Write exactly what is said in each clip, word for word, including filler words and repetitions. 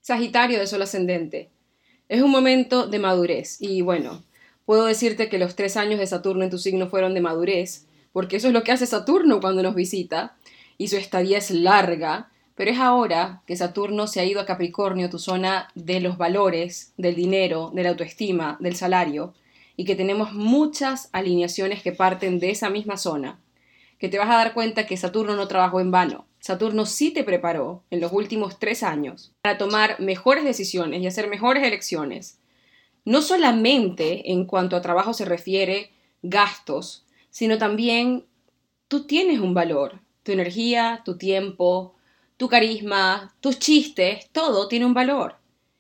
Sagitario de Sol ascendente. Es un momento de madurez y bueno, puedo decirte que los tres años de Saturno en tu signo fueron de madurez, porque eso es lo que hace Saturno cuando nos visita y su estadía es larga, pero es ahora que Saturno se ha ido a Capricornio, tu zona de los valores, del dinero, de la autoestima, del salario, y que tenemos muchas alineaciones que parten de esa misma zona, que te vas a dar cuenta que Saturno no trabajó en vano. Saturno sí te preparó en los últimos tres años para tomar mejores decisiones y hacer mejores elecciones. No solamente en cuanto a trabajo se refiere, gastos, sino también tú tienes un valor. Tu energía, tu tiempo, tu carisma, tus chistes, todo tiene un valor.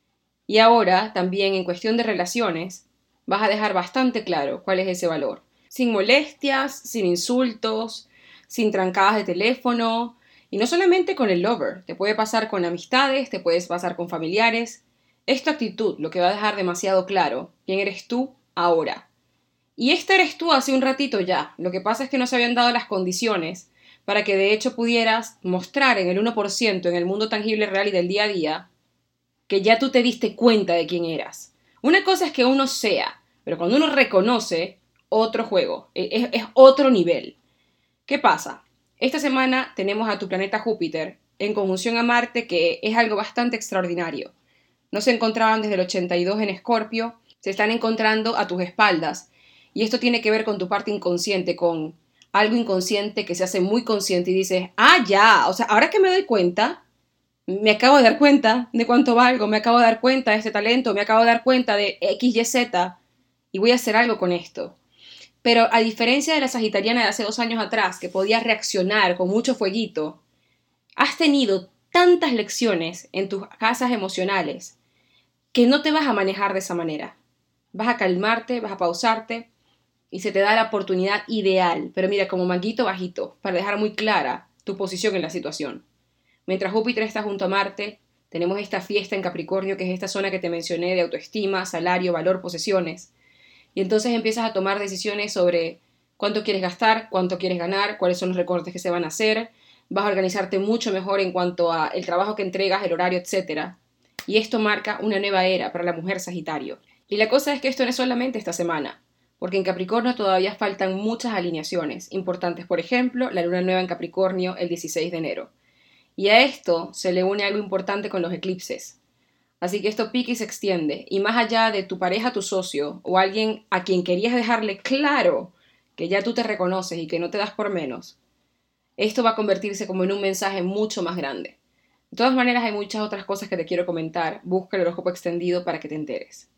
Y ahora, también en cuestión de relaciones, vas a dejar bastante claro cuál es ese valor. Sin molestias, sin insultos, sin trancadas de teléfono. Y no solamente con el lover, te puede pasar con amistades, te puedes pasar con familiares. Es tu actitud lo que va a dejar demasiado claro quién eres tú ahora. Y este eres tú hace un ratito ya. Lo que pasa es que no se habían dado las condiciones para que de hecho pudieras mostrar en el uno por ciento en el mundo tangible, real y del día a día que ya tú te diste cuenta de quién eras. Una cosa es que uno sea, pero cuando uno reconoce, otro juego, es, es otro nivel. ¿Qué pasa? Esta semana tenemos a tu planeta Júpiter en conjunción a Marte, que es algo bastante extraordinario. No se encontraban desde el ochenta y dos en Escorpio, se están encontrando a tus espaldas. Y esto tiene que ver con tu parte inconsciente, con algo inconsciente que se hace muy consciente y dices, ah, ya, o sea, ahora que me doy cuenta, me acabo de dar cuenta de cuánto valgo, me acabo de dar cuenta de este talento, me acabo de dar cuenta de X, Y, Z y voy a hacer algo con esto. Pero a diferencia de la sagitariana de hace dos años atrás, que podía reaccionar con mucho fueguito, has tenido tantas lecciones en tus casas emocionales que no te vas a manejar de esa manera. Vas a calmarte, vas a pausarte y se te da la oportunidad ideal, pero mira, como manguito bajito, para dejar muy clara tu posición en la situación. Mientras Júpiter está junto a Marte, tenemos esta fiesta en Capricornio, que es esta zona que te mencioné de autoestima, salario, valor, posesiones. Y entonces empiezas a tomar decisiones sobre cuánto quieres gastar, cuánto quieres ganar, cuáles son los recortes que se van a hacer. Vas a organizarte mucho mejor en cuanto a el trabajo que entregas, el horario, etcétera. Y esto marca una nueva era para la mujer Sagitario. Y la cosa es que esto no es solamente esta semana, porque en Capricornio todavía faltan muchas alineaciones importantes. Por ejemplo, la luna nueva en Capricornio el dieciséis de enero. Y a esto se le une algo importante con los eclipses. Así que esto pica y se extiende. Y más allá de tu pareja, tu socio o alguien a quien querías dejarle claro que ya tú te reconoces y que no te das por menos, esto va a convertirse como en un mensaje mucho más grande. De todas maneras, hay muchas otras cosas que te quiero comentar. Busca el horóscopo extendido para que te enteres.